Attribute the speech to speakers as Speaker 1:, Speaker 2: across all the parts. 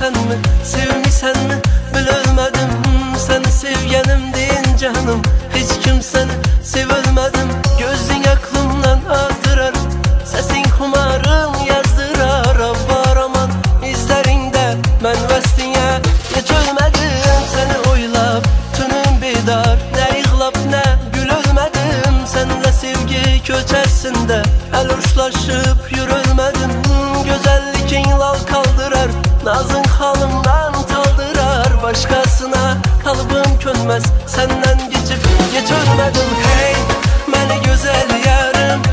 Speaker 1: mi, sevmişsen mi bilmedim. Seni sevgenim deyin canım, hiç kimseni sevilmedim. Gözün aklımdan azdırar, sesin kumarım yazdırar. Var aman izlerinde ben vestiye geçölmedim. Seni oylap tünüm bedar, ne yığlap ne gülölmedim. Seninle sevgi köçersinde el uçlaşıp yürülmedim. Güzellikin lal kaldırar, nazın halımdan taldırar. Başkasına kalbim könmez, senden geçip geçölmedim. Hey beni güzel yarım,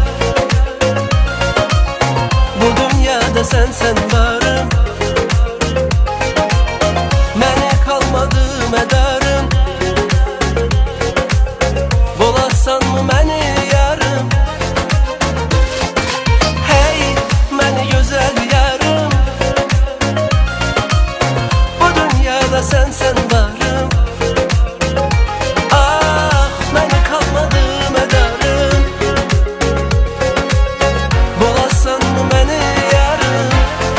Speaker 1: bu dünyada sen varım. Mene kalmadı medarım, bolasan mı beni yarım. Hey beni güzel yarım, bu dünyada sen varım. Ah beni kalmadı medarım, bolasan mı beni yarım.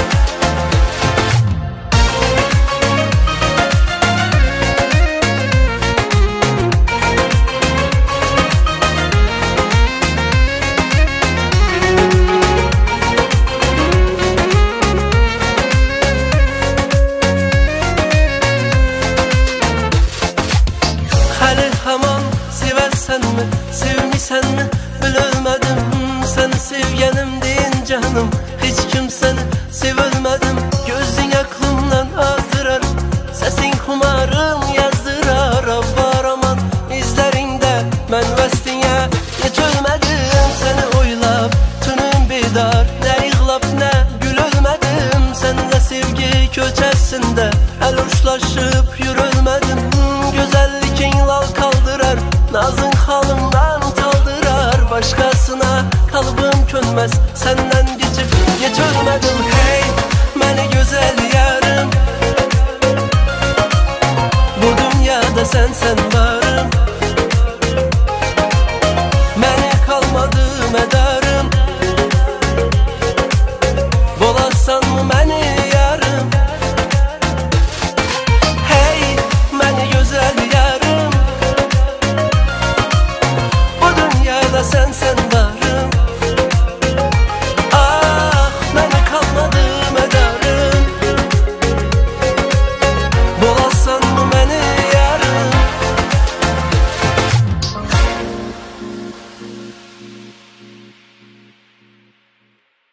Speaker 1: Hali hamam seversen mi, sevmişsen mi bilmedim. Seni sevgenim deyin canım, hiç kimseni sevilmedim. Gözün aklımdan azdırar, sesin kumarım yazdırar. Var aman izlerinde ben vestiye geçölmedim. Seni oylap tünüm bedar, ne yığlap ne gülölmedim. Seninle sevgi köçersinde el uçlaşıp yürülmedim. Güzellikin lal kaldırar, nazın halımdan taldırar. Başkasına kalbim könmez, senden geçip geçölmedim. Hey beni güzel yarım, bu dünyada sen var.